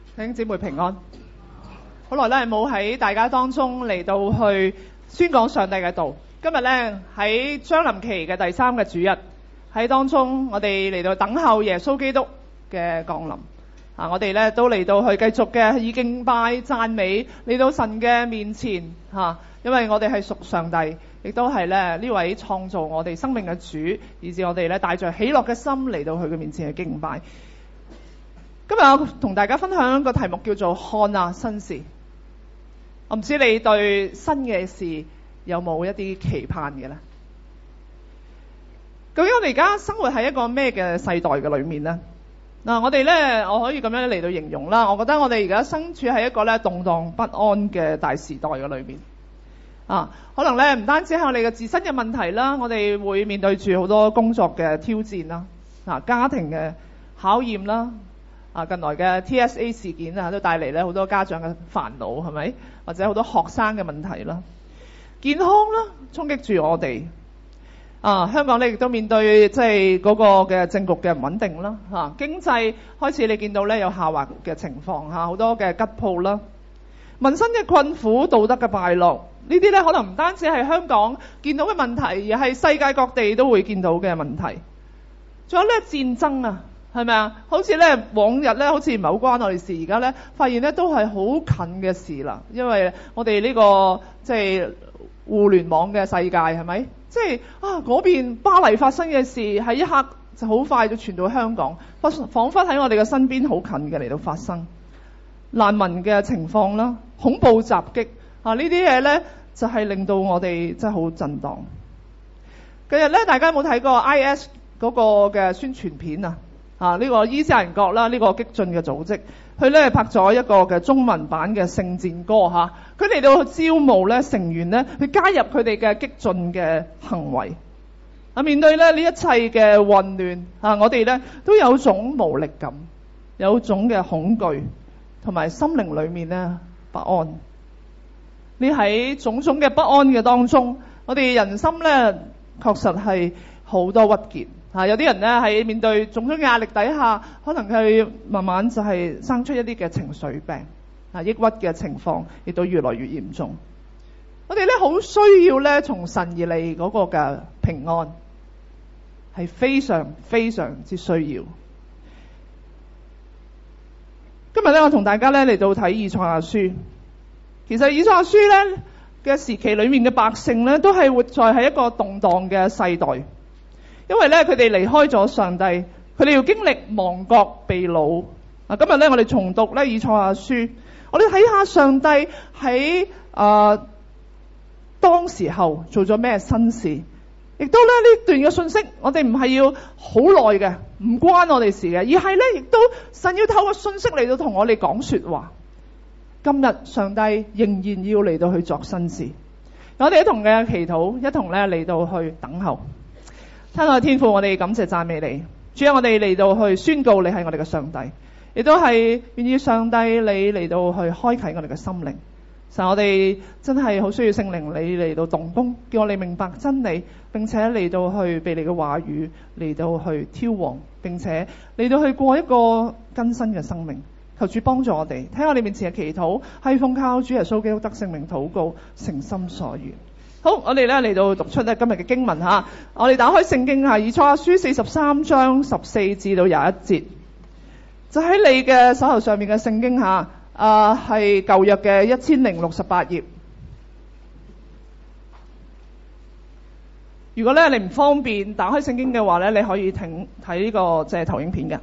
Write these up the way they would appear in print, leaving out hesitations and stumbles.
弟兄姊妹平安。好耐咧冇喺大家當中嚟到去宣講上帝嘅道。今日咧喺將臨期嘅第3個主日，喺當中我哋嚟到等候耶穌基督嘅降臨。我哋咧都嚟到去繼續嘅以敬拜讚美嚟到神嘅面前因為我哋係屬上帝，亦都係咧呢位創造我哋生命嘅主，以致我哋咧帶着喜樂嘅心嚟到佢嘅面前去敬拜。今日我同大家分享一個題目叫做看啊新事。我唔知你對新嘅事有冇一啲期盼嘅呢？究竟我哋而家生活喺一個咩嘅世代嘅裏面呢？我哋呢，我可以咁樣嚟到形容啦。我覺得我哋而家身處喺一個呢動盪不安嘅大時代嘅裏面。可能呢唔單止係我哋嘅自身嘅問題啦，我哋會面對住好多工作嘅挑戰啦，家庭嘅考驗啦。近來嘅 TSA 事件都帶嚟咧好多家長嘅煩惱，係咪？或者好多學生嘅問題啦，健康啦，衝擊住我哋。香港咧亦都面對即係嗰個嘅政局嘅唔穩定啦，經濟開始你見到咧有下滑嘅情況，好多嘅吉鋪啦，民生嘅困苦，道德嘅敗落，呢啲咧可能唔單止係香港見到嘅問題，而係世界各地都會見到嘅問題。仲有咧戰爭啊！係咪啊？好似咧往日咧，好似唔係好關我哋事，而家咧發現咧都係好近嘅事啦。因為我哋呢個即係互聯網嘅世界，係咪？即係嗰邊巴黎發生嘅事，喺一刻就好快就傳到香港，彷彿喺我哋嘅身邊好近嘅嚟到發生。難民嘅情況啦，恐怖襲擊呢啲嘢咧，就係令到我哋真係好震盪。近日咧，大家有冇睇過 IS 嗰個嘅宣傳片啊？呢個伊斯蘭國啦，呢個激進嘅組織，佢咧拍咗一個嘅中文版嘅聖戰歌佢嚟到招募咧成員咧去加入佢哋嘅激進嘅行為。面對咧呢一切嘅混亂我哋咧都有種無力感，有種嘅恐懼，同埋心靈裏面咧不安。你喺種種嘅不安嘅當中，我哋人心咧確實係好多鬱結。有啲人咧喺面對種種壓力底下，可能佢慢慢就係生出一啲嘅情緒病，抑鬱嘅情況亦都越來越嚴重。我哋咧好需要咧從神而嚟嗰個嘅平安，係非常非常之需要。今日咧我同大家咧嚟到睇以賽亞書。其實以賽亞書咧嘅時期裏面嘅百姓咧都係活在係一個動盪嘅世代。因為咧，佢哋離開咗上帝，佢哋要經歷亡國被擄。今日咧，我哋重讀咧以賽亞書，我哋睇下上帝喺當時候做咗咩新事，亦都咧呢段嘅信息，我哋唔係要好耐嘅，唔關我哋事嘅，而係咧亦都神要透過信息嚟到同我哋講說話。今日上帝仍然要嚟到去作新事，我哋一同嘅祈禱，一同咧嚟到去等候。親愛的天父，我哋感謝讚美你，主啊，我哋嚟到去宣告你係我哋嘅上帝，亦都係願意上帝你嚟到去開啟我哋嘅心靈。神，我哋真係好需要聖靈你嚟到動工，叫我哋明白真理，並且嚟到去被你嘅話語嚟到去挑旺，並且嚟到去過一個更新嘅生命。求主幫助我哋，聽我哋面前嘅祈禱係奉靠主耶穌基督得聖名禱告，誠心所願。好，我哋咧嚟到讀出咧今日嘅經文我哋打開聖經以賽亞書43章14至到21節，就喺你嘅手頭上面嘅聖經係舊約嘅1068頁。如果咧你唔方便打開聖經嘅話咧，你可以睇呢個即係投影片嘅。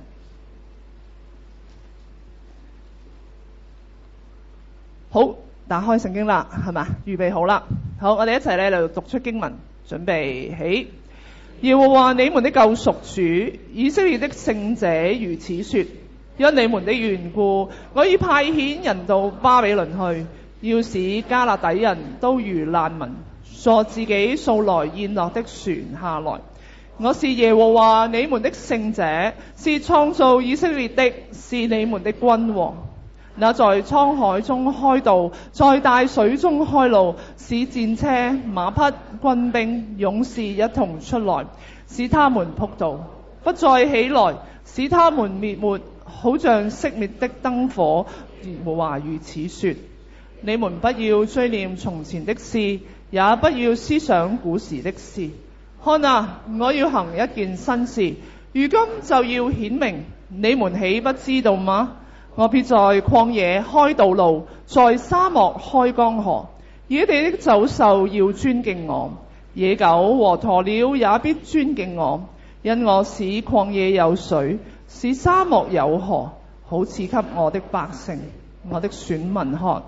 好，打開聖經啦，係嘛？預備好啦。好，我哋一齊咧嚟讀出經文，準備起。耶和華你們的救贖主，以色列的聖者如此說：因你們的緣故，我已派遣人到巴比倫去，要使迦勒底人都如難民，坐自己素來宴樂的船下來。我是耶和華你們的聖者，是創造以色列的，是你們的君王。那在滄海中開道，在大水中開路，使戰車、馬匹、軍兵、勇士一同出來，使他們仆倒，不再起來，使他們滅沒， 好像熄滅的燈火。耶和華如此說：你們不要追念從前的事，也不要思想古時的事。看啊，我要行一件新事，如今就要顯明，你們豈不知道嗎？我必在曠野開道路，在沙漠開江河。野地的走獸要尊敬我，野狗和鴕鳥也必尊敬我，因我使曠野有水，使沙漠有河，好賜給我的百姓，我的選民喝。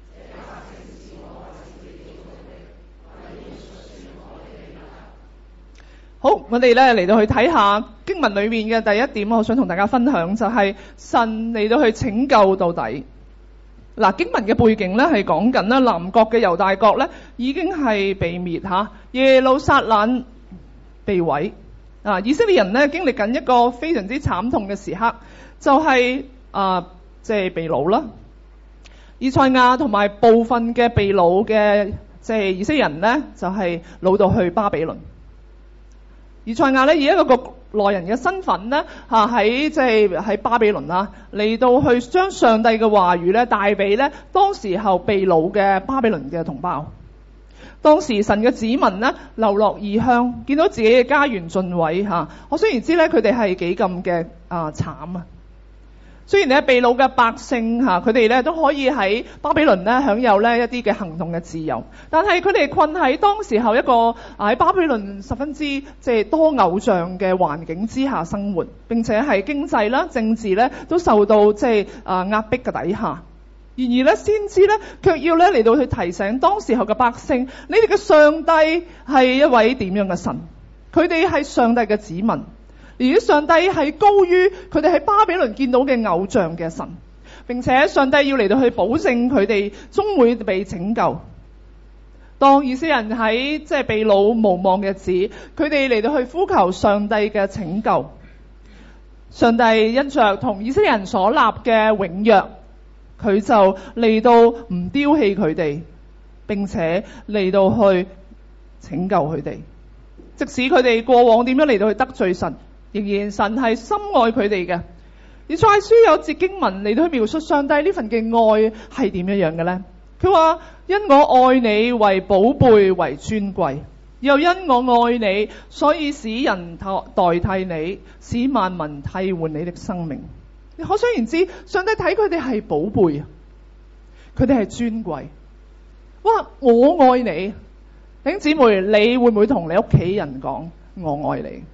好，我哋咧嚟到去睇下經文裏面嘅第一點，我想同大家分享就係神嚟到去拯救到底。嗱，經文嘅背景咧係講緊咧南國嘅猶大國咧已經係被滅吓，耶路撒冷被毀啊！以色列人咧經歷緊一個非常之慘痛嘅時刻，就係即係被擄啦。以賽亞同埋部分嘅被擄嘅即係以色列人咧，就係擄到去巴比倫。以賽亞咧以一個國內人嘅身份咧，喺即係喺巴比倫啦，嚟到去將上帝嘅話語咧帶俾咧當時候被擄嘅巴比倫嘅同胞。當時神嘅子民咧流落異鄉，見到自己嘅家園盡毀嚇，可想而知咧佢哋係幾咁嘅慘啊！雖然咧被擄嘅百姓佢哋咧都可以喺巴比倫咧享有咧一啲嘅行動嘅自由，但係佢哋困喺當時候一個喺巴比倫十分之即係多偶像嘅環境之下生活，並且係經濟啦、政治咧都受到即係壓迫嘅底下。然而咧，先知咧卻要咧嚟到去提醒當時候嘅百姓，你哋嘅上帝係一位點樣嘅神？佢哋係上帝嘅子民。而且上帝係高於佢哋喺巴比倫見到嘅偶像嘅神，並且上帝要嚟到去保證佢哋終會被拯救。當以色列人喺即係被擄無望嘅日子，佢哋嚟到去呼求上帝嘅拯救。上帝因着同以色列人所立嘅永約，佢就嚟到唔丟棄佢哋，並且嚟到去拯救佢哋。即使佢哋過往點樣嚟到去得罪神，仍然神係深愛佢哋嘅。以賽亞書有節經文嚟到去描述上帝呢份嘅愛係點樣樣嘅呢？佢話：因我愛你為寶貝為尊貴，又因我愛你，所以使人代替你，使萬民替換你的生命。你可想而知，上帝睇佢哋係寶貝啊，佢哋係尊貴。哇！我愛你，弟兄姊妹，你會唔會同你屋企人講我愛你？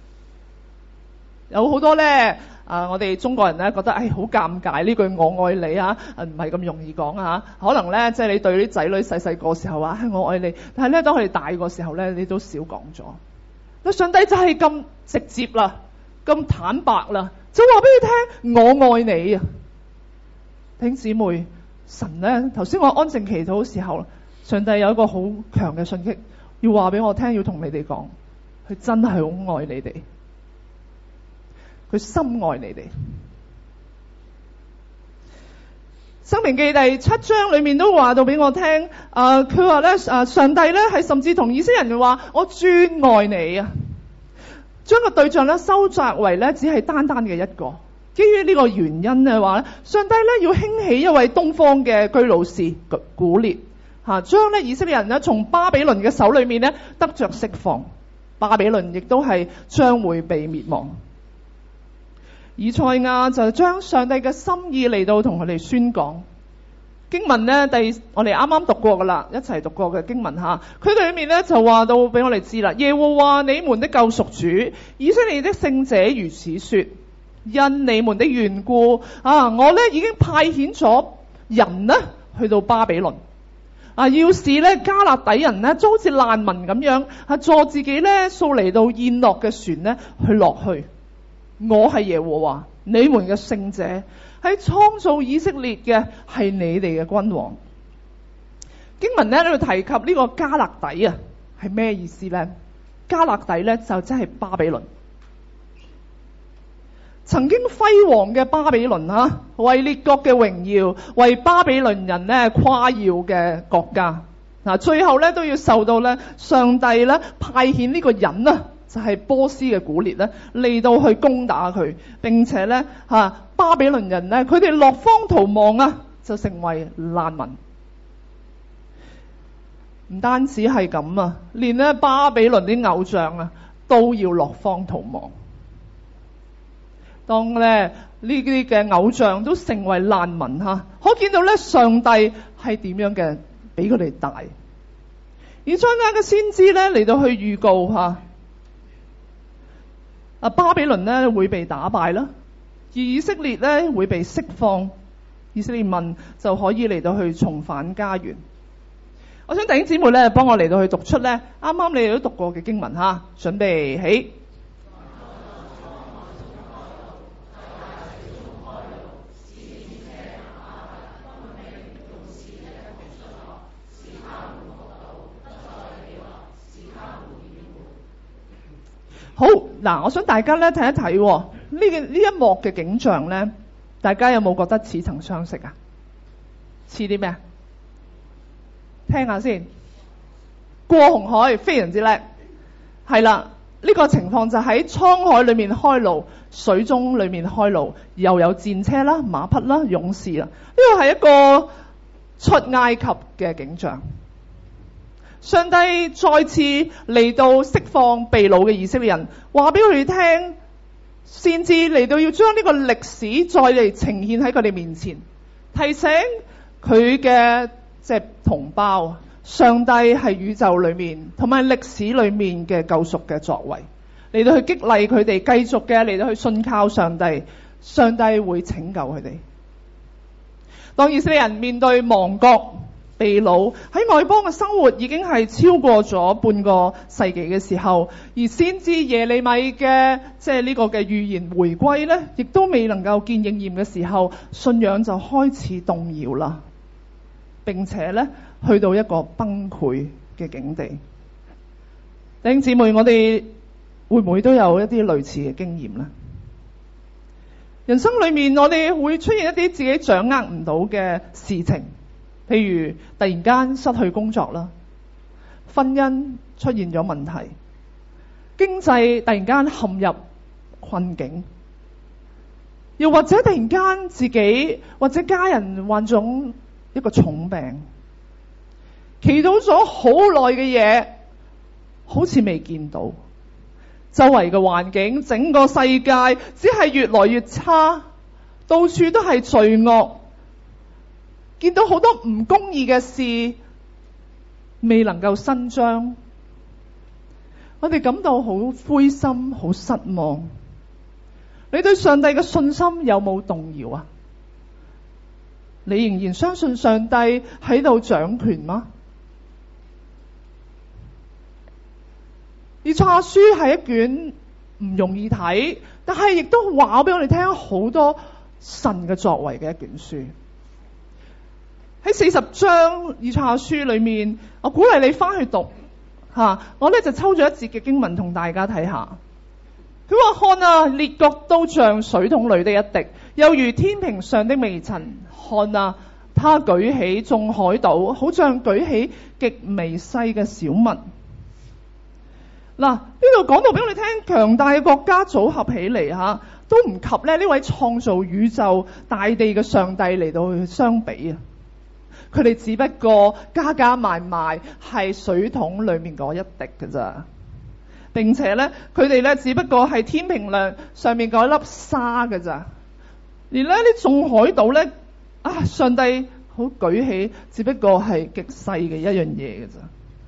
有好多咧我哋中國人咧覺得好尷尬呢句我愛你唔係咁容易講可能咧即係你對啲仔女細細個時候話我愛你，但係咧當佢哋大個時候咧，你都少講咗。但上帝就係咁直接啦，咁坦白啦，就話俾你聽我愛你啊！弟兄姊妹，神咧頭先我安靜祈禱嘅時候，上帝有一個好強嘅訊息要話俾我聽，要同你哋講，佢真係好愛你哋。佢深愛你哋。申命記第7章裏面都話到俾我聽，佢話咧，上帝咧係甚至同以色列人話，我專愛你啊，將個對象咧收窄為咧只係單單嘅一個。基於呢個原因嘅話咧，上帝咧要興起一位東方嘅居魯士古列，將咧以色列人咧從巴比倫嘅手裏面咧得着釋放，巴比倫亦都係將會被滅亡。以賽亞就將上帝嘅心意嚟到同佢哋宣講。經文呢，我哋啱啱讀過噶啦，一齊讀過嘅經文吓，佢裏面呢就話到俾我哋知啦。耶和華你們的救贖主，以色列的聖者如此說：因你們的緣故我呢已經派遣咗人呢去到巴比倫要使呢加勒底人呢就好似難民咁樣坐自己呢素嚟到宴樂嘅船呢去落去。我係耶和華，你們嘅聖者，係創造以色列嘅，係你哋嘅君王。經文呢喺度提及呢個加勒底係咩意思呢？加勒底呢就即係巴比倫，曾經輝煌嘅巴比倫為列國嘅榮耀，為巴比倫人呢誇耀嘅國家。最後呢都要受到呢上帝呢派遣呢個人就係波斯嘅古列咧嚟到去攻打佢，並且咧巴比倫人咧佢哋落荒逃亡啊，就成為難民。唔單止係咁啊，連咧巴比倫啲偶像啊都要落荒逃亡。當咧呢啲嘅偶像都成為難民可見到咧上帝係點樣嘅比佢哋大。而將間嘅先知咧嚟到去預告巴比倫咧會被打敗啦，而以色列咧會被釋放，以色列民就可以嚟到去重返家園。我想弟兄姊妹咧幫我嚟到去讀出咧啱啱你哋都讀過嘅經文準備起。好嗱，我想大家咧睇一睇呢一幕嘅景象咧，大家有冇覺得似曾相識啊？似啲咩啊？聽下先。過紅海非常之叻，係啦，呢個情況就喺滄海裏面開路，水中裏面開路，又有戰車啦、馬匹啦、勇士啦，呢個係一個出埃及嘅景象。上帝再次嚟到釋放被擄嘅以色列人，話俾佢哋聽，先至嚟到要將呢個歷史再嚟呈現喺佢哋面前，提醒佢嘅同胞，上帝係宇宙裏面同埋歷史裏面嘅救贖嘅作為，嚟到去激勵佢哋繼續嘅嚟到去信靠上帝，上帝會拯救佢哋。當以色列人面對亡國被擄喺外邦嘅生活已經係超過咗半個世紀嘅時候，而先知耶利米嘅呢個嘅預言回歸呢，亦都未能夠見應驗嘅時候，信仰就開始動搖啦，並且呢去到一個崩潰嘅境地。弟兄姊妹，我哋會唔會都有一啲類似嘅經驗呢？人生裏面我哋會出現一啲自己掌握唔到嘅事情，譬如突然間失去工作啦，婚姻出現咗問題，經濟突然間陷入困境，又或者突然間自己或者家人患咗一個重病，祈禱咗好耐嘅嘢好似未見到，周圍嘅環境整個世界只係越來越差，到處都係罪惡，見到好多唔公義嘅事未能夠伸張，我哋感到好灰心好失望。你對上帝嘅信心有冇動搖啊？你仍然相信上帝喺度掌權嗎？以賽亞書係一卷唔容易睇，但係亦都話俾我哋聽好多神嘅作為嘅一卷書。喺40章以賽亞書裏面，我鼓勵你翻去讀我呢就抽咗一節嘅經文同大家睇下。佢話：看啊，列國都像水桶裏的一滴，又如天平上的微塵。看啊，他舉起眾海島，好像舉起極微細嘅小物。嗱，呢度講到俾我哋聽，強大嘅國家組合起嚟都唔及呢位創造宇宙大地嘅上帝嚟到去相比啊！佢哋只不過加加埋埋係水桶裏面嗰一滴㗎咋，並且呢，佢哋呢只不過係天平量上面嗰粒沙㗎咋。而呢啲眾海島呢，上帝好舉起，只不過係極細嘅一樣嘢㗎咋。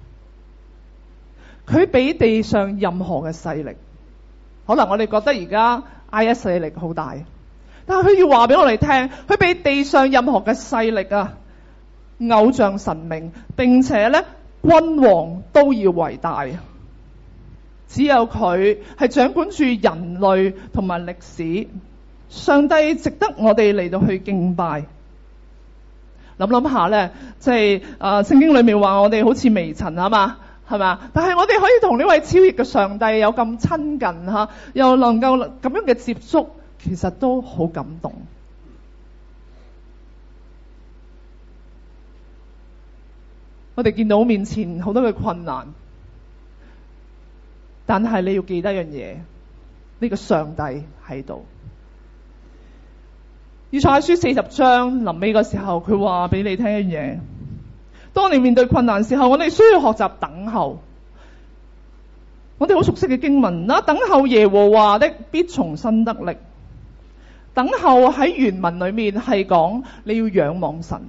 佢比地上任何嘅勢力，可能我哋覺得而家 IS 勢力好大，但係佢要話俾我哋聽，佢比地上任何嘅勢力偶像神明，並且呢君王都要為大，只有佢係掌管住人類同埋歷史。上帝值得我哋嚟到去敬拜。諗下呢，即係聖經裏面話我哋好似微塵啊嘛，係嘛？但係我哋可以同呢位超越嘅上帝有咁親近又能夠咁樣嘅接觸，其實都好感動。我哋見到面前好多嘅困難， 但係你要記得一樣嘢，呢個上帝喺度。以賽亞書40章臨尾嘅時候，佢話俾你聽一樣嘢：當你面對困難時候，我哋需要學習等候。我哋好熟悉嘅經文啦，等候耶和華的必重新得力。等候喺原文裏面係講你要仰望神，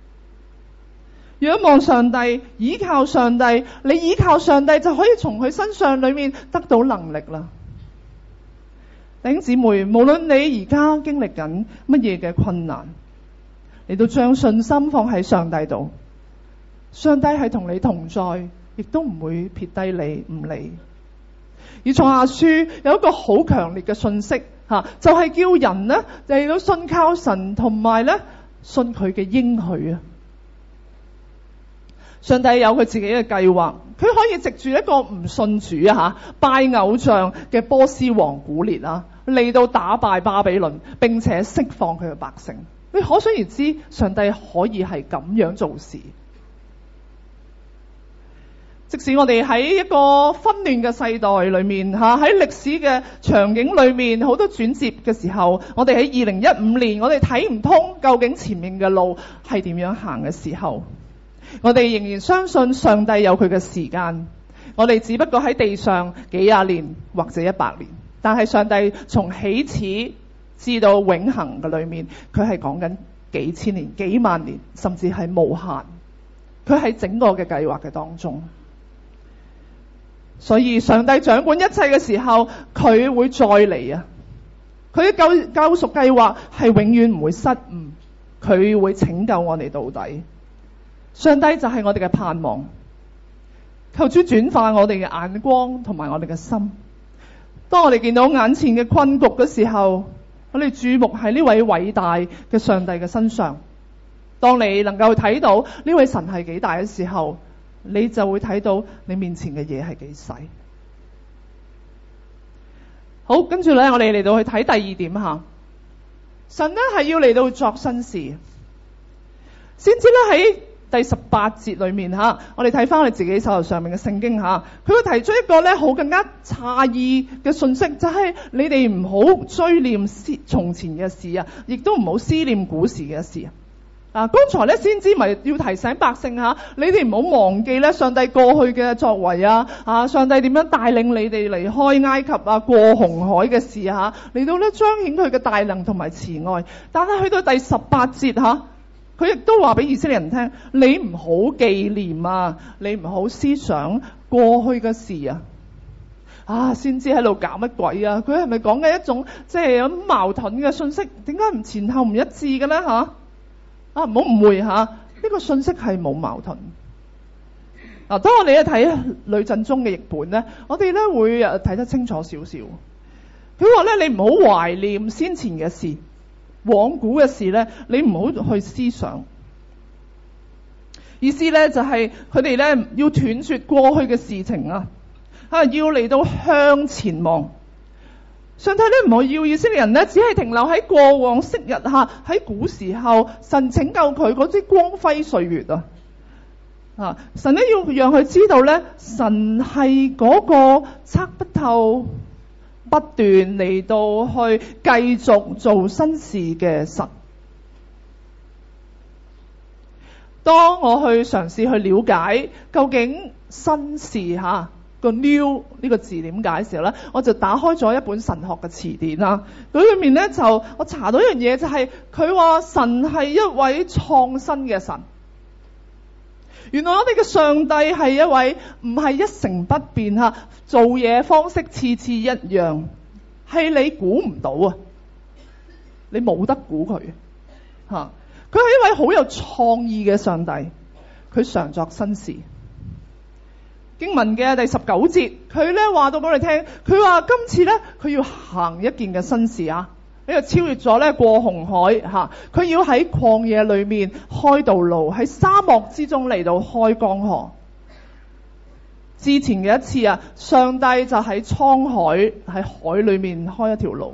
仰望上帝，依靠上帝。你依靠上帝就可以從佢身上裏面得到能力啦。弟兄姊妹，無論你而家經歷緊乜嘢嘅困難，你都將信心放喺上帝度。上帝係同你同在，亦都唔會撇低你唔理。以賽亞書有一個好強烈嘅信息，就係叫人呢嚟到信靠神，同埋呢信佢嘅應許啊。上帝有佢自己嘅計劃，佢可以藉住一個唔信主拜偶像嘅波斯王古列嚟到打敗巴比倫，並且釋放佢嘅百姓。你可想而知，上帝可以係咁樣做事。即使我哋喺一個紛亂嘅世代裏面喺歷史嘅場景裏面好多轉折嘅時候，我哋喺2015年我哋睇唔通究竟前面嘅路係點樣行嘅時候，我哋仍然相信上帝有佢嘅時間。我哋只不過喺地上幾廿年或者100年，但係上帝從起始至到永恆嘅裏面，佢係講緊幾千年、幾萬年，甚至係無限。佢喺整個嘅計劃嘅當中。所以上帝掌管一切嘅時候，佢會再嚟啊！佢嘅救贖計劃係永遠唔會失誤，佢會拯救我哋到底。上帝就係我哋嘅盼望，求主轉化我哋嘅眼光同埋我哋嘅心。當我哋見到眼前嘅困局嘅時候，我哋注目喺呢位偉大嘅上帝嘅身上。當你能夠睇到呢位神係幾大嘅時候，你就會睇到你面前嘅嘢係幾細。好，跟住呢，我哋嚟到去睇第二點吓。神呢係要嚟到作新事，先知呢喺第18節裏面我哋睇翻我哋自己手頭上面嘅聖經佢會提出一個呢好更加詫異嘅信息，就係你哋唔好追念從前嘅事亦都唔好思念古時嘅事。剛才呢先知咪要提醒百姓你哋唔好忘記呢上帝過去嘅作為上帝點樣帶領你哋離開埃及過紅海嘅事嚟到呢彰顯佢嘅大能同埋慈愛。但係去到第18節佢亦都話俾以色列人聽，你唔好紀念你唔好思想過去嘅事先知喺度搞乜鬼佢係咪講緊一種即係咁矛盾嘅信息？點解唔前後唔一致嘅呢唔好誤會呢個信息係冇矛盾。當我哋睇呂振中嘅譯本呢，我哋呢會睇得清楚少少。佢話呢，你唔好懷念先前嘅事，往古嘅事呢，你唔好去思想。意思呢就係佢哋呢要斷絕過去嘅事情要嚟到向前望。上帝呢唔好要以色列人呢只係停留喺過往昔日喺古時候神拯救佢嗰啲光輝歲月神呢要讓佢知道呢，神係嗰個測不透、不斷嚟到去繼續做新事嘅神。當我去嘗試去了解究竟新事個 new 呢個字點解嘅時候呢，我就打開咗一本神學嘅詞典佢裏面呢就我查到一樣嘢，就係佢話神係一位創新嘅神。原來我哋嘅上帝係一位唔係一成不變做嘢方式次次一樣，係你估唔到你冇得估佢佢係一位好有創意嘅上帝，佢常作新事。經文嘅第19節，佢呢話到俾我哋聽，佢話今次呢，佢要行一件嘅新事呢個超越咗呢過紅海佢要喺曠野裏面開道路，喺沙漠之中嚟到開江河。之前嘅一次上帝就喺滄海喺海裏面開一條路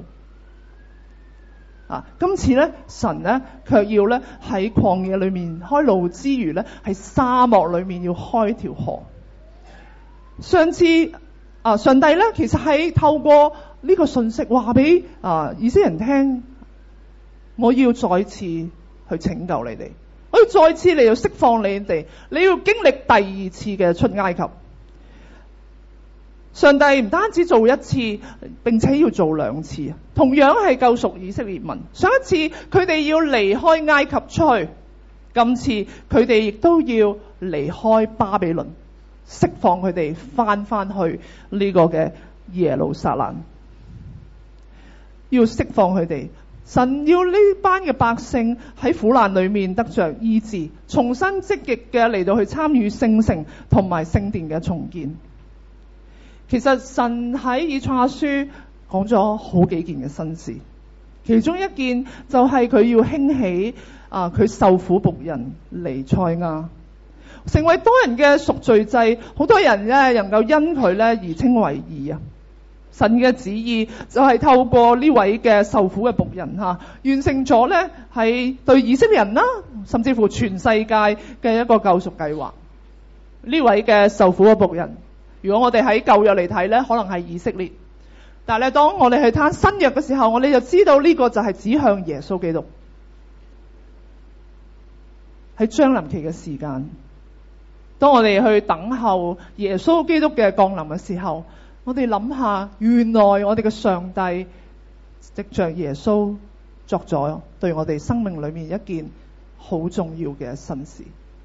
今次呢，神呢卻要呢喺曠野裏面開路之餘呢，喺沙漠裏面要開條河。上次上帝咧其實係透過呢個信息話俾以色列人聽，我要再次去拯救你哋，我要再次嚟到釋放你哋，你要經歷第二次嘅出埃及。上帝唔單止做一次，並且要做兩次，同樣係救贖以色列民。上一次佢哋要離開埃及出去，今次佢哋亦都要離開巴比倫，釋放佢哋翻去呢個嘅耶路撒冷，要釋放佢哋。神要呢班嘅百姓喺苦難裏面得着醫治，重新積極嘅嚟到去參與聖城同埋聖殿嘅重建。其實神喺以賽亞書講咗好幾件嘅新事，其中一件就係佢要興起佢受苦僕人彌賽亞，成為多人嘅贖罪祭，好多人咧能夠因佢咧而稱為義啊！神嘅旨意就係透過呢位嘅受苦嘅僕人完成咗咧係對以色列人啦，甚至乎全世界嘅一個救贖計劃。呢位嘅受苦嘅僕人，如果我哋喺舊約嚟睇咧，可能係以色列，但係咧當我哋去睇新約嘅時候，我哋就知道呢個就係指向耶穌基督。喺將臨期嘅時間，當我哋去等候耶穌基督嘅降臨嘅時候，我哋諗下，原來我哋嘅上帝藉着耶穌作咗對我哋生命裏面一件好重要嘅新事。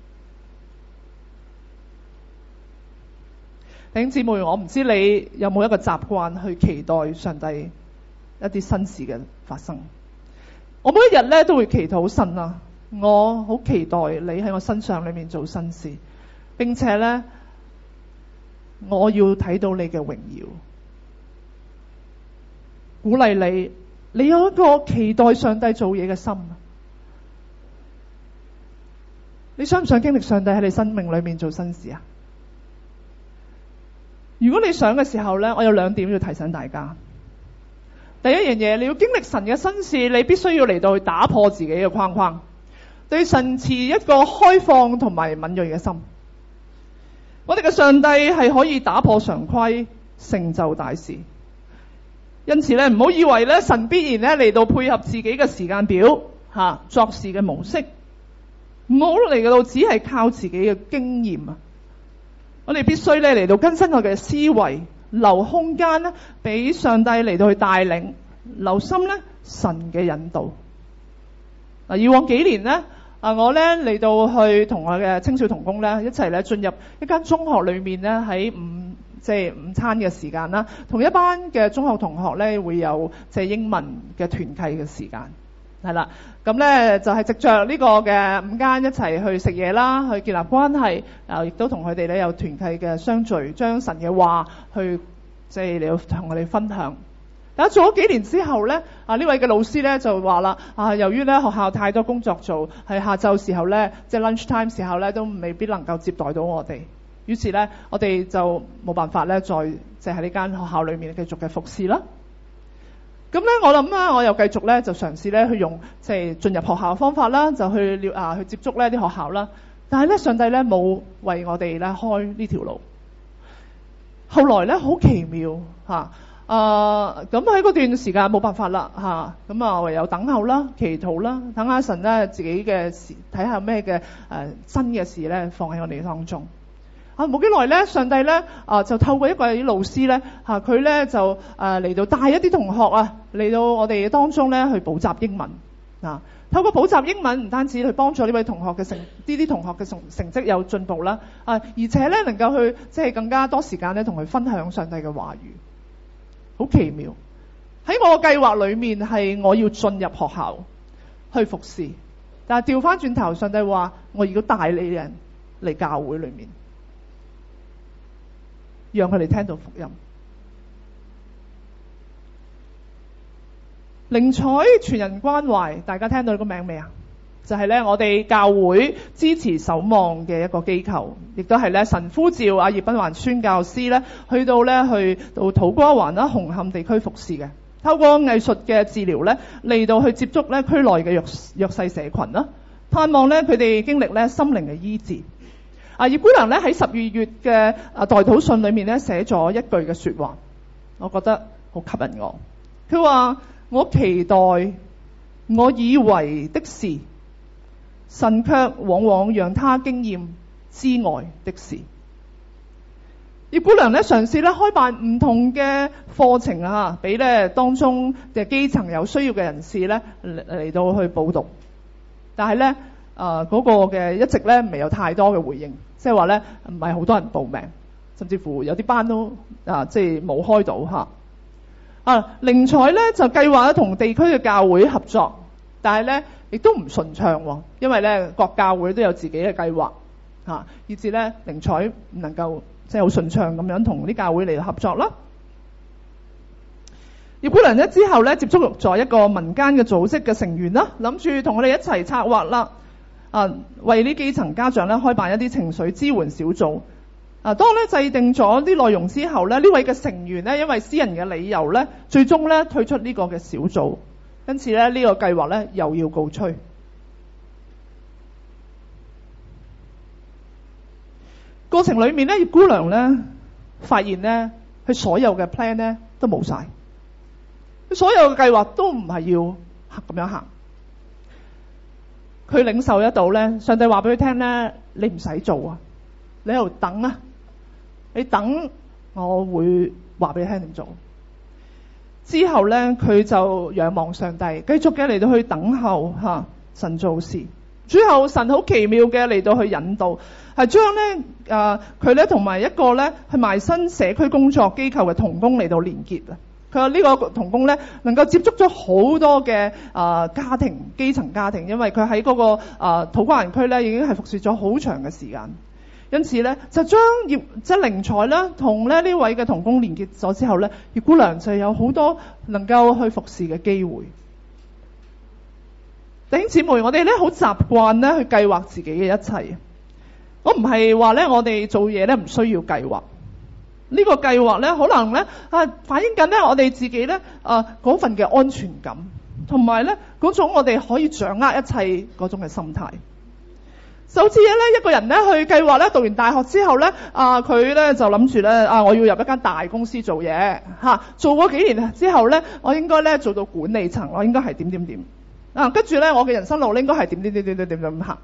弟兄姊妹，我唔知你有冇一個習慣去期待上帝一啲新事嘅發生。我每一日咧都會祈禱神啊，我好期待你喺我身上裏面做新事，並且咧我要睇到你嘅榮耀，鼓勵你有一個期待上帝做嘢嘅心。你想唔想經歷上帝喺你生命裏面做新事啊？如果你想嘅時候呢，我有兩點要提醒大家。第一樣嘢，你要經歷神嘅新事，你必須要嚟到去打破自己嘅框框，對神持一個開放同埋敏銳嘅心。我哋嘅上帝係可以打破常規，成就大事。因此咧，唔好以為咧神必然咧嚟到配合自己嘅時間表作事嘅模式，唔好嚟到只係靠自己嘅經驗啊！我哋必須咧嚟到更新我嘅思維，留空間咧俾上帝嚟到去帶領，留心咧神嘅引導。以往幾年咧我咧嚟到去同我嘅青少同工咧一齊咧進入一間中學裏面咧，喺午餐嘅時間啦，同一班嘅中學同學咧會有英文嘅團契嘅時間，係啦。咁咧就係藉着呢個嘅午間一齊去食嘢啦，去建立關係，亦都同佢哋咧有團契嘅相聚，將神嘅話去嚟到同我哋分享。但係做咗幾年之後咧，呢位嘅老師咧就話啦，由於咧學校太多工作做，係下晝時候咧，lunch time 時候咧都未必能夠接待到我哋。於是咧，我哋就冇辦法咧，再喺呢間學校裏面繼續嘅服侍啦。咁咧，我諗啦，我又繼續咧就嘗試咧去用進入學校嘅方法啦，就去接觸呢啲學校啦。但係咧，上帝咧冇為我哋咧開呢條路。後來咧好奇妙咁喺嗰段時間冇辦法啦咁唯有等候啦、祈禱啦，等下神咧自己嘅事，睇下咩嘅新嘅事咧放喺我哋當中。冇幾耐咧，上帝咧就透過一位老師咧佢咧就嚟到帶一啲同學嚟到我哋當中咧去補習英文透過補習英文，唔單止去幫助呢位同學嘅呢啲同學嘅成績有進步啦而且咧能夠去更加多時間咧同佢分享上帝嘅話語，好奇妙。喺我嘅計劃裏面係我要進入學校去服侍，但係調翻轉頭，上帝話我要帶你人嚟教會裏面，讓佢哋聽到福音。靈彩全人關懷，大家聽到呢個名未啊？就係咧我哋教會支持守望嘅一個機構，亦都係咧神呼召葉斌環宣教師咧去到土瓜灣啦、紅磡地區服侍嘅，透過藝術嘅治療咧嚟到去接觸咧區內嘅弱勢社群啦，盼望咧佢哋經歷咧心靈嘅醫治。 葉姑娘咧喺12月嘅代禱信裏面咧寫咗一句嘅說話，我覺得好吸引我。佢話：我期待我以為的事，神卻往往讓他經驗之外的事。葉姑娘咧嘗試咧開辦唔同嘅課程啊，俾咧當中嘅基層有需要嘅人士咧嚟到去報讀，但係咧嗰個嘅一直咧未有太多嘅回應，即係話咧唔係好多人報名，甚至乎有啲班都即係冇開到嚇。靈采咧就計劃咧同地區嘅教會合作，但係咧亦都唔順暢喎，因為咧各教會都有自己嘅計劃嚇，以至咧靈采唔能夠即係好順暢咁樣同啲教會嚟合作啦。葉姑娘咧之後咧接觸咗一個民間嘅組織嘅成員啦，諗住同我哋一齊策劃啦，為啲基層家長咧開辦一啲情緒支援小組。當咧制定咗啲內容之後咧，呢位嘅成員咧因為私人嘅理由咧，最終咧退出呢個嘅小組，因此咧呢個計劃咧又要告吹。過程裏面咧，葉姑娘咧發現咧，佢所有嘅 plan 咧都冇晒，佢所有嘅計劃都唔係要咁樣行。佢領受得到咧，上帝話俾佢聽咧，你唔使做啊，你喺度等啊，你等我會話俾你聽點做。之後咧，佢就仰望上帝，繼續嘅嚟到去等候神做事。最後神好奇妙嘅嚟到去引導，係將咧佢咧同埋一個咧去埋身社區工作機構嘅同工嚟到連結啊。佢話呢個同工咧能夠接觸咗好多嘅家庭，基層家庭，因為佢喺嗰個土瓜灣區咧已經係服侍咗好長嘅時間，因此咧就將即係靈采啦同呢位嘅同工連結咗之後咧，葉姑娘就有好多能夠去服侍嘅機會。弟兄姊妹，我哋咧好習慣咧去計劃自己嘅一切。我唔係話咧我哋做嘢咧唔需要計劃，呢個計劃咧可能咧反映緊咧我哋自己咧嗰份嘅安全感，同埋咧嗰種我哋可以掌握一切嗰種嘅心態。就好似咧一個人咧去計劃咧讀完大學之後咧佢咧就諗住咧我要入一間大公司做嘢做過幾年之後咧我應該咧做到管理層，我應該係點點點跟住咧我嘅人生路應該係點咁行。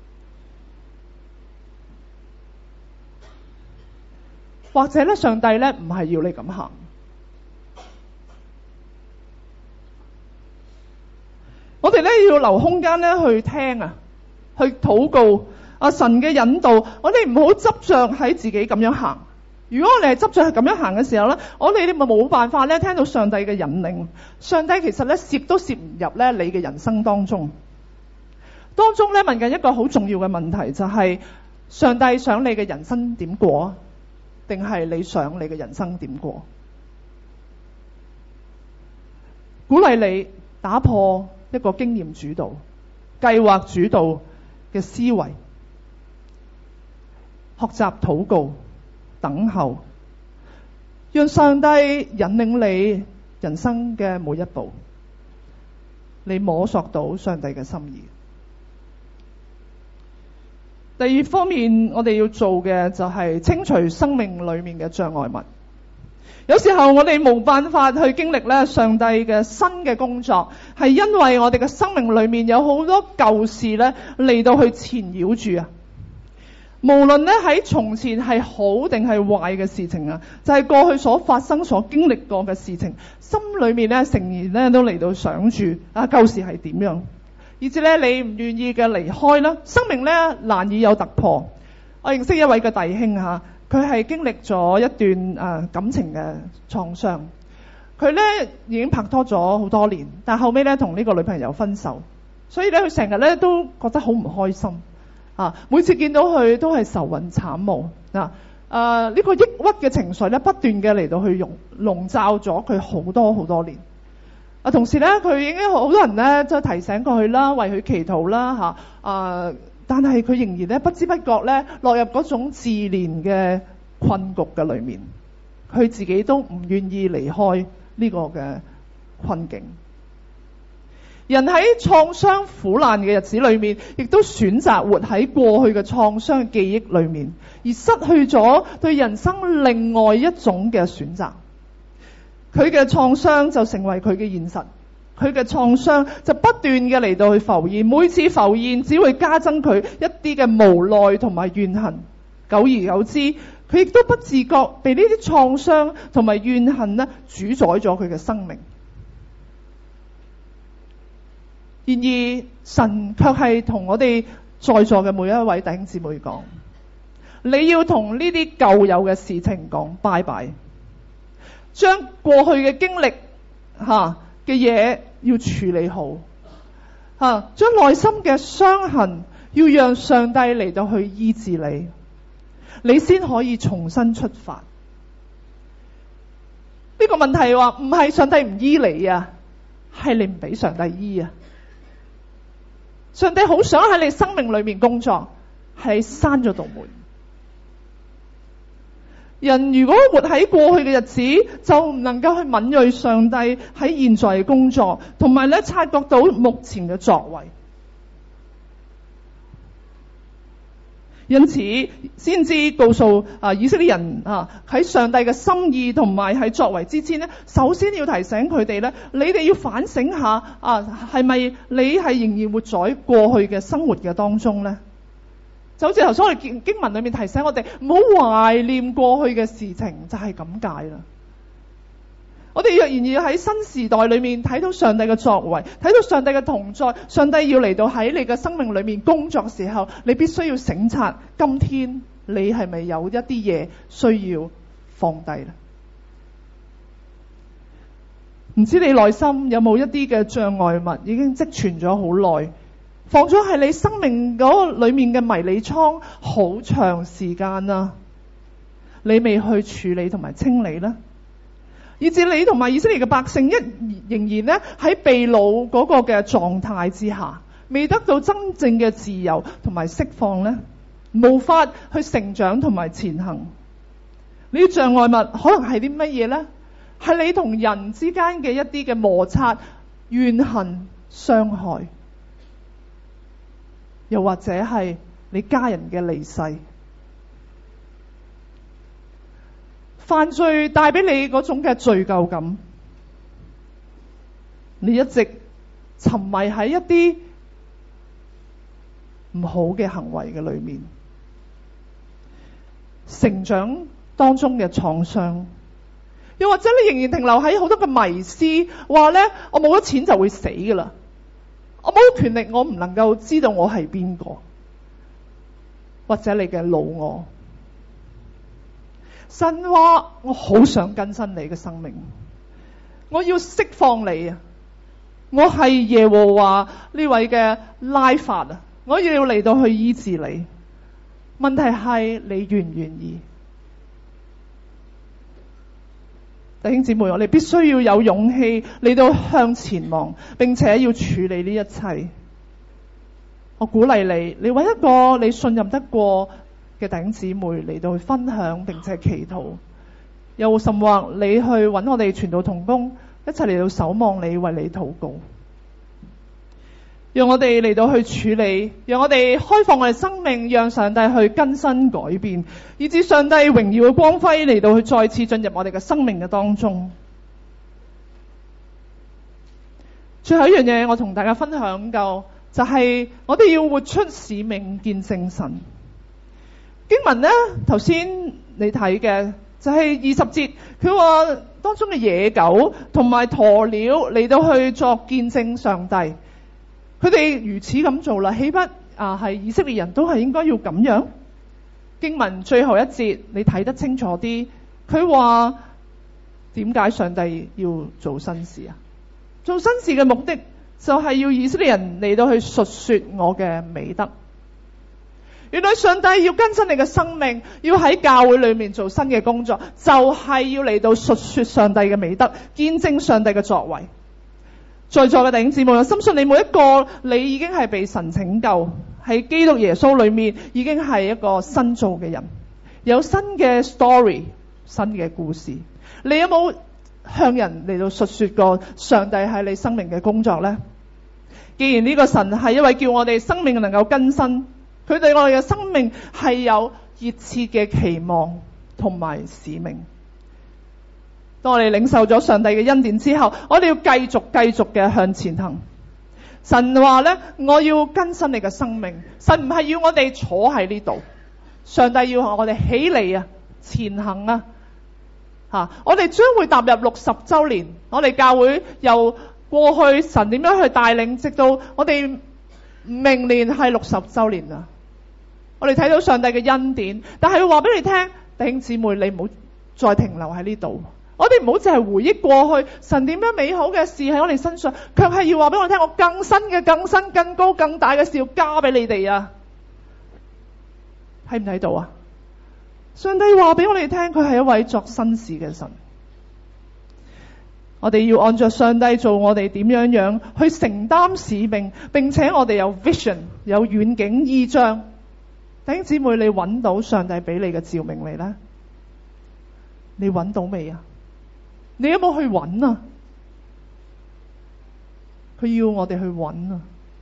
或者咧上帝咧唔係要你咁行，我哋咧要留空間咧去聽去禱告神嘅引導，我哋唔好執着喺自己咁樣行。如果我哋係執着係咁樣行嘅時候咧，我哋咪冇辦法咧聽到上帝嘅引領。上帝其實咧攝都攝唔入咧你嘅人生當中咧問緊一個好重要嘅問題，就係上帝想你嘅人生點過，定係你想你嘅人生點過？鼓勵你打破一個經驗主導、計劃主導嘅思維，學習禱告、等候，讓上帝引領你人生嘅每一步，你摸索到上帝嘅心意。第二方面，我哋要做嘅就係清除生命裏面嘅障礙物。有時候我哋冇辦法去經歷咧上帝嘅新嘅工作，係因為我哋嘅生命裏面有好多舊事咧嚟到去纏繞住無論咧喺從前係好定係壞嘅事情就係過去所發生所經歷過嘅事情，心裏面咧誠然咧都嚟到想住舊時係點樣，以至咧你唔願意嘅離開啦，生命咧難以有突破。我認識一位嘅弟兄佢係經歷咗一段感情嘅創傷，佢咧已經拍拖咗好多年，但後尾咧同呢個女朋友分手，所以咧佢成日咧都覺得好唔開心每次見到佢都係愁雲慘霧呢個抑鬱嘅情緒咧不斷嘅嚟到去籠罩咗佢好多好多年。同時咧佢已經好多人咧就提醒過佢啦，為佢祈禱啦但係佢仍然咧不知不覺咧落入嗰種自憐嘅困局嘅裏面，佢自己都唔願意離開呢個嘅困境。 人喺創傷苦難嘅日子裏面，亦都選擇活喺過去嘅創傷記憶裏面，而失去咗對人生另外一種嘅選擇。佢嘅創傷就成為佢嘅現實，佢嘅創傷就不斷嘅嚟到去浮現，每次浮現只會加增佢一啲嘅無奈同埋怨恨。久而久之，佢亦都不自覺被呢啲創傷同埋怨恨呢主宰咗佢嘅生命。然而神卻係同我哋在座嘅每一位弟兄姊妹講，你要同呢啲舊有嘅事情講拜拜，將過去嘅經歷嘅嘢要處理好，將內心嘅傷痕要讓上帝嚟到去醫治你，你先可以重新出發。呢個問題話唔係上帝唔醫你啊，係你唔俾上帝醫啊。上帝好想喺你生命裏面工作，係你閂咗道門。人如果活喺過去嘅日子，就唔能夠去敏銳上帝喺現在嘅工作，同埋咧察覺到目前嘅作為。因此先至告訴以色列人喺上帝嘅心意同埋喺作為之前呢，首先要提醒佢哋咧，你哋要反省下係咪你係仍然活在過去嘅生活嘅當中呢？就好似頭先我哋經文裏面提醒我哋，唔好懷念過去嘅事情，就係咁解啦。我哋若然要喺新時代裏面睇到上帝嘅作為，睇到上帝嘅同在，上帝要嚟到喺你嘅生命裏面工作嘅時候，你必須要省察今天你係咪有一啲嘢需要放低啦？唔知你內心有冇一啲嘅障礙物已經積存咗好耐，放咗喺你生命嗰裏面嘅迷你倉好長時間啦，你未去處理同埋清理呢？以至你同埋以色列嘅百姓仍然呢喺被擄嗰個嘅狀態之下，未得到真正嘅自由同埋釋放呢，無法去成長同埋前行。呢啲障礙物可能係啲乜嘢呢？係你同人之間嘅一啲嘅摩擦、怨恨、傷害，又或者係你家人嘅離世。犯罪帶俾你嗰種嘅罪疚感，你一直沉迷喺一啲唔好嘅行為嘅裏面，成長當中嘅創傷，又或者你仍然停留喺好多嘅迷思，話呢，我冇咗錢就會死㗎喇，我冇咗權力我唔能夠知道我係邊個，或者你嘅老我。神話我好想更新你嘅生命，我要釋放你啊！我係耶和華呢位嘅拉法啊！我要嚟到去醫治你。問題係你願唔願意？弟兄姊妹，我哋必須要有勇氣嚟到向前望，並且要處理呢一切。我鼓勵你，你揾一個你信任得過嘅弟兄姊妹嚟到去分享，並且祈禱，又甚或你去揾我哋傳道同工一齊嚟到守望你，為你禱告，讓我哋嚟到去處理，讓我哋開放我哋生命，讓上帝去更新改變，以致上帝榮耀嘅光輝嚟到去再次進入我哋嘅生命嘅當中。最後一樣嘢我同大家分享就係我哋要活出使命，見證神。經文呢，頭先你睇嘅就係20節，佢話當中嘅野狗同埋鴕鳥嚟到去作見證上帝，佢哋如此咁做啦，豈不係以色列人都係應該要咁樣？經文最後一節你睇得清楚啲，佢話點解上帝要做新事啊？做新事嘅目的就係要以色列人嚟到去述說我嘅美德。原來上帝要更新你嘅生命，要喺教會裏面做新嘅工作，就係要嚟到述說上帝嘅美德，見證上帝嘅作為。在座嘅弟兄姊妹，我深信你每一個，你已經係被神拯救，喺基督耶穌裏面已經係一個新造嘅人，有新嘅 story， 新嘅故事。你有冇向人嚟到述說過上帝喺你生命嘅工作呢？ 既然呢個神係一位叫我哋生命能夠更新，佢對我哋嘅生命係有熱切嘅期望同埋使命。當我哋領受咗上帝嘅恩典之後，我哋要繼續嘅向前行。神話呢，我要更新你嘅生命。神唔係要我哋坐喺呢度，上帝要我哋起嚟啊，前行啊！我哋將會踏入60周年，我哋教會由過去神點樣去帶領，直到我哋明年係60周年啊！我哋睇到上帝嘅恩典，但係要話俾你聽，弟兄姊妹，你唔好再停留喺呢度。我哋唔好淨係回憶過去神點樣美好嘅事喺我哋身上，卻係要話俾我聽，我更新、更高、更大嘅事要加俾你哋啊！睇唔睇到啊？上帝話俾我哋聽，佢係一位作新事嘅神。我哋要按照上帝做，我哋點樣去承擔使命，並且我哋有 vision， 有遠景異象。弟兄姊妹，你揾到上帝俾你嘅召命嚟呢？你揾到未啊？你有冇去揾啊？佢要我哋去揾啊！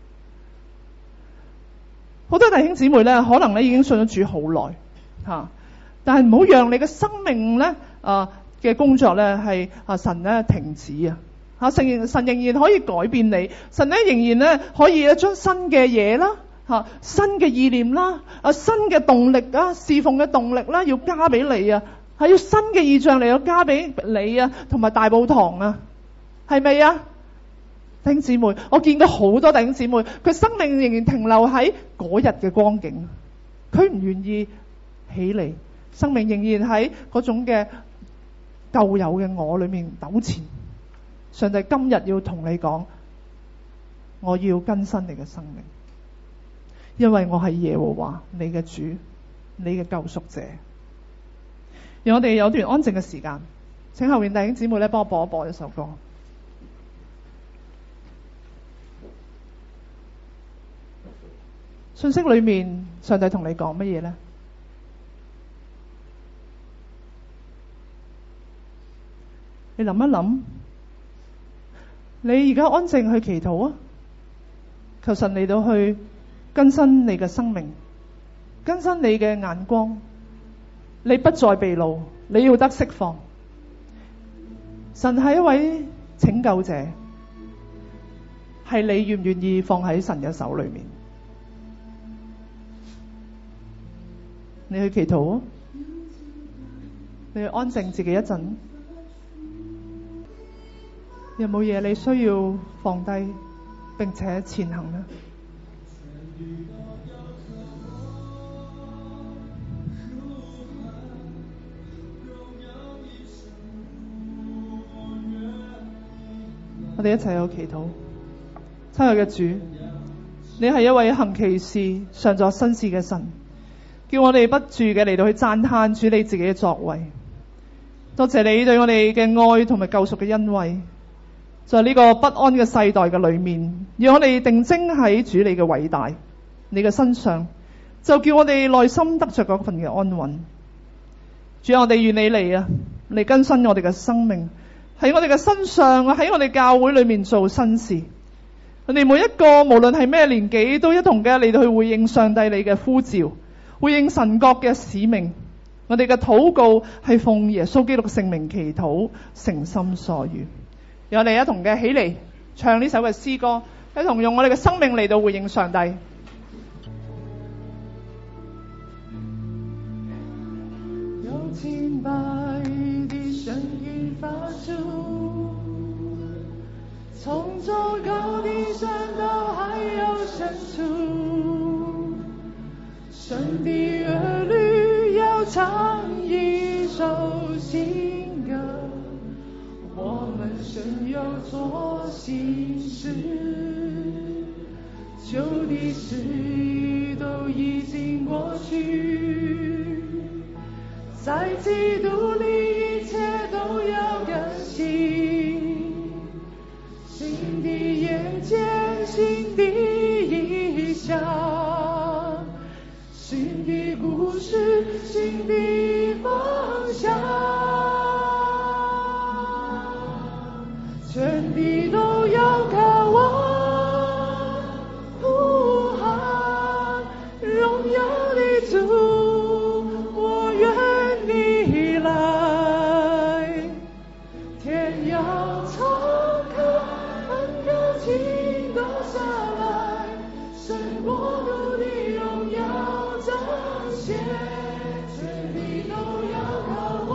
好多弟兄姊妹咧，可能咧已經信咗主好耐吓，但係唔好讓你嘅生命咧嘅工作咧係神咧停止啊！神仍然可以改變你，神咧仍然咧可以將新嘅嘢啦新嘅意念啦新嘅動力啊，侍奉嘅動力啦，要加俾你啊！係要新嘅意象嚟，要加俾你啊，同埋大寶堂啊，係咪啊？弟兄姊妹，我見到好多弟兄姊妹，佢生命仍然停留喺嗰日嘅光景，佢唔願意起嚟，生命仍然喺嗰種嘅舊有嘅我裏面糾纏。上帝今日要同你講，我要更新你嘅生命，因為我係耶和華你嘅主，你嘅救贖者。讓我哋有段安靜嘅時間，請後面弟兄姊妹咧幫我播一播呢首歌。信息裏面，上帝同你講乜嘢呢？你諗一諗，你而家安靜去祈禱啊！求神嚟到去更新你嘅生命，更新你嘅眼光。你不再被擄，你要得釋放。神係一位拯救者，係你願唔願意放喺神嘅手裏面？你去祈禱啊！你去安靜自己一陣。有冇嘢你需要放低，並且前行呢？我哋一齊去祈禱。親愛嘅主，你係一位行奇事、常作新事嘅神，叫我哋不住嘅嚟到去讚嘆主你自己嘅作為。多謝你對我哋嘅愛同埋救贖嘅恩惠，在呢個不安嘅世代嘅裏面，讓我哋定睛喺主你嘅偉大，你嘅身上，就叫我哋內心得着嗰份嘅安穩。主，我哋願你嚟啊，嚟更新我哋嘅生命，喺我哋嘅身上，喺我哋教會裏面做新事。我哋每一個無論係咩年紀，都一同嘅嚟到去回應上帝你嘅呼召，回應神國嘅使命。我哋嘅禱告係奉耶穌基督嘅聖名祈禱，誠心所願。讓我哋一同嘅起嚟唱呢首嘅詩歌，一同用我哋嘅生命嚟到回應上帝。 有清白的聲音發出，從最高的山到海洋深處，神的兒女要唱一首新歌，我們神要做新事，舊的事都已經過去，在基督裏一切都要更新，新的眼界，新的意象，新的故事，新的方向，全地都要渴望， 前，全力都要靠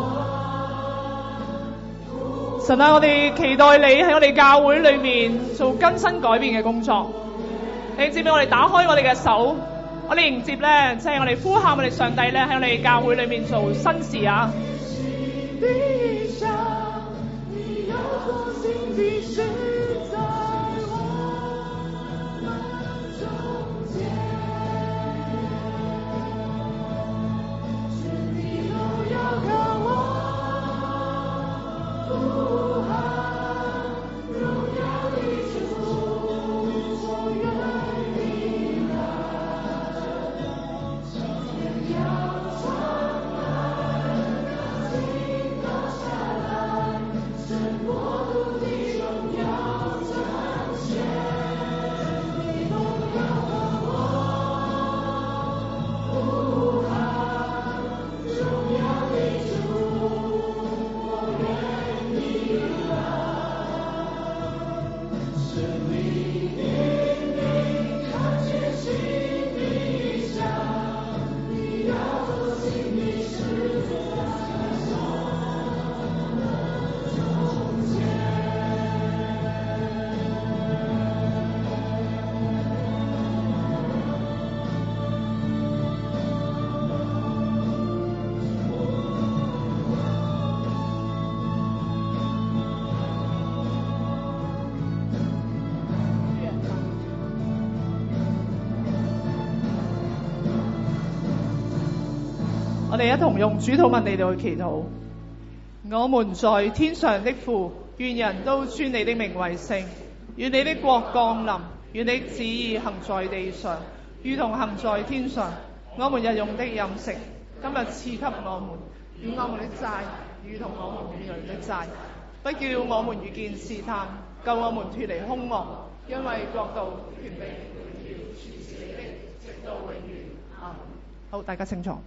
我。 神啊，我哋期待你喺我哋教會裏面做更新改變嘅工作。你知唔知我哋打開我哋嘅手，我哋迎接咧，即係我哋呼喊我哋上帝咧喺我哋教會裏面做新事啊！ 地上，你要做新的事在我們中間，全力都要靠我，呼喊榮耀的主，我願依靠，天要傳來，天高下來，神國度的榮耀彰顯，你都要靠我，呼喊榮耀的主，我願依靠，生命靈命看見新的相，你要做新的事在我們中間。 我哋一同用主禱文嚟到去祈禱。我們在天上的父，願人都尊你的名為聖。願你的國降臨，願你旨意行在地上，如同行在天上。我們日用的飲食，今日賜給我們，與我們的債，如同我們免人的債。不叫我們遇見試探，救我們脫離兇惡。因為國度、權柄、榮耀，全是你的，直到永遠。啊，好，大家請坐。